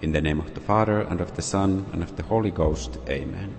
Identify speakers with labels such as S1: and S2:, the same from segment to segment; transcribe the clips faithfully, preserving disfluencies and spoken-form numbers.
S1: In the name of the Father, and of the Son, and of the Holy Ghost. Amen.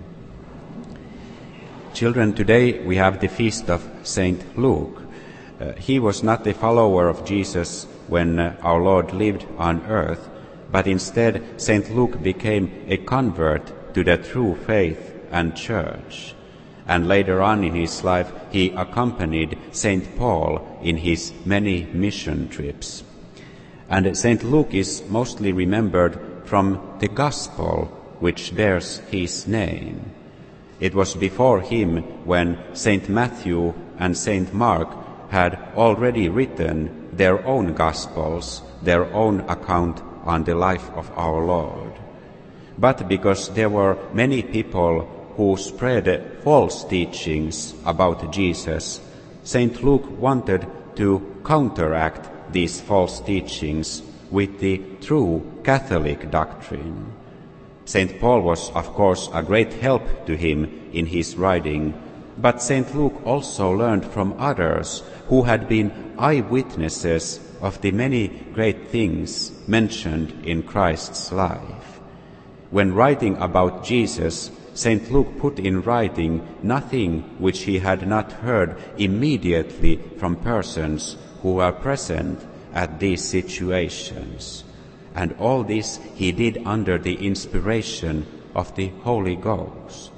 S1: Children, today we have the feast of Saint Luke. Uh, he was not a follower of Jesus when uh, our Lord lived on earth, but instead Saint Luke became a convert to the true faith and church. And later on in his life, he accompanied Saint Paul in his many mission trips. And Saint Luke is mostly remembered from the Gospel, which bears his name. It was before him when Saint Matthew and Saint Mark had already written their own Gospels, their own account on the life of our Lord. But because there were many people who spread false teachings about Jesus, Saint Luke wanted to counteract these false teachings with the true Catholic doctrine. Saint Paul was, of course, a great help to him in his writing, but Saint Luke also learned from others who had been eyewitnesses of the many great things mentioned in Christ's life. When writing about Jesus, Saint Luke put in writing nothing which he had not heard immediately from persons who were present at these situations. And all this he did under the inspiration of the Holy Ghost.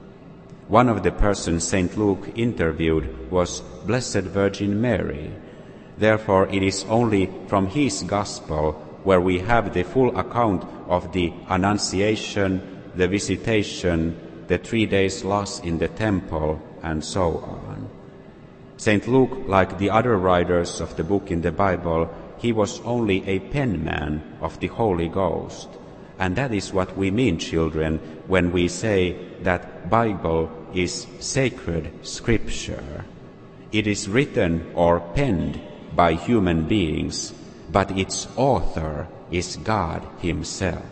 S1: One of the persons Saint Luke interviewed was Blessed Virgin Mary. Therefore, it is only from his Gospel where we have the full account of the Annunciation, the Visitation, the three days loss in the temple, and so on. Saint Luke, like the other writers of the book in the Bible, he was only a penman of the Holy Ghost. And that is what we mean, children, when we say that Bible is sacred scripture. It is written or penned by human beings, but its author is God himself.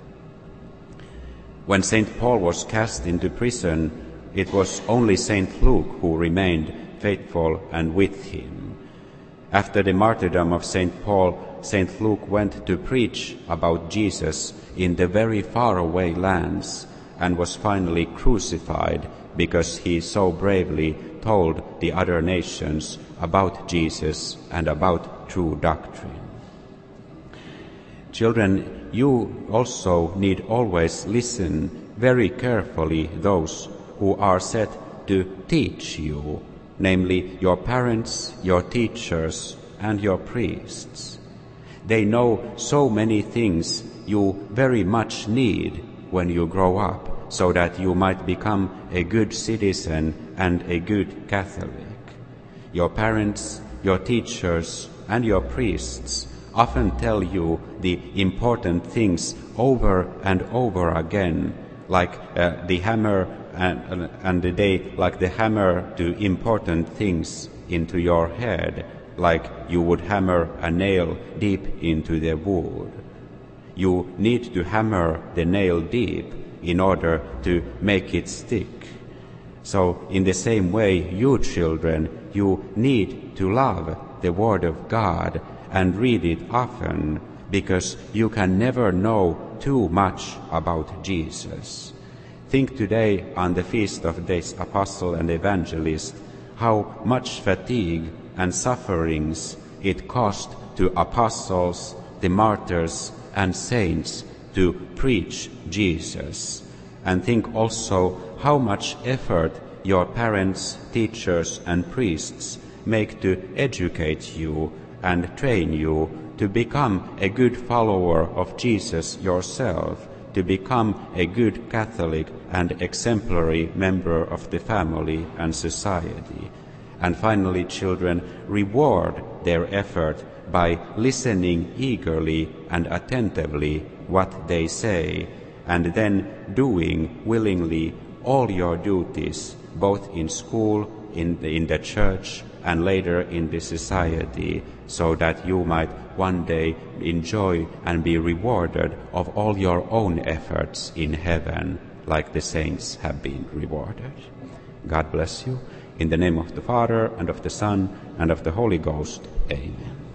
S1: When Saint Paul was cast into prison, it was only Saint Luke who remained faithful and with him. After the martyrdom of Saint Paul, Saint Luke went to preach about Jesus in the very faraway lands and was finally crucified because he so bravely told the other nations about Jesus and about true doctrine. Children, you also need always listen very carefully those who are set to teach you, namely your parents, your teachers, and your priests. They know so many things you very much need when you grow up, so that you might become a good citizen and a good Catholic. Your parents, your teachers, and your priests often tell you the important things over and over again, like uh, the hammer and, and they like the hammer to important things into your head, like you would hammer a nail deep into the wood. You need to hammer the nail deep in order to make it stick. So in the same way, you children, you need to love the Word of God and read it often, because you can never know too much about Jesus. Think today on the feast of the Apostle and Evangelist, how much fatigue and sufferings it cost to apostles, the martyrs, and saints to preach Jesus. And think also how much effort your parents, teachers, and priests make to educate you and train you to become a good follower of Jesus yourself, to become a good Catholic and exemplary member of the family and society. And finally, children, reward their effort by listening eagerly and attentively what they say, and then doing willingly all your duties, both in school, in the, in the church, and later in the society, so that you might one day enjoy and be rewarded of all your own efforts in heaven, like the saints have been rewarded. God bless you. In the name of the Father, and of the Son, and of the Holy Ghost. Amen.